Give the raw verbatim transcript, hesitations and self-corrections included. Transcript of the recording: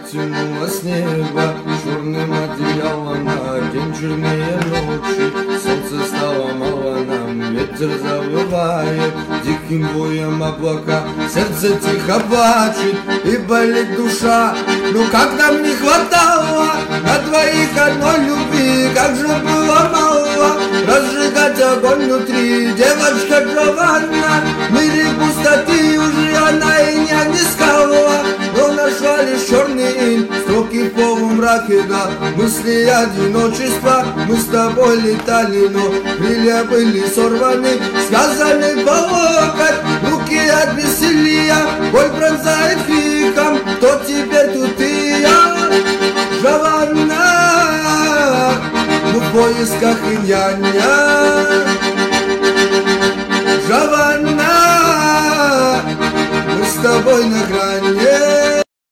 натянула с неба черным одеялом на день, черные ночи. Солнце стало мало нам, ветер завывает диким боем облака. Сердце тихо плачет и болит душа. Ну как нам не хватало на двоих одной любви, как же было мало разжигать огонь внутри. Девочка Джованна, в мире пустоты уже она и не искала, но нашла лишь черный инь, строки в полумраке, да, мысли одиночества. Мы с тобой летали, но крылья были сорваны, связаны по локоть, руки от бессилия, боль пронзает криком. Кто теперь тут и я, Джованна? Мы в поисках инь-янь.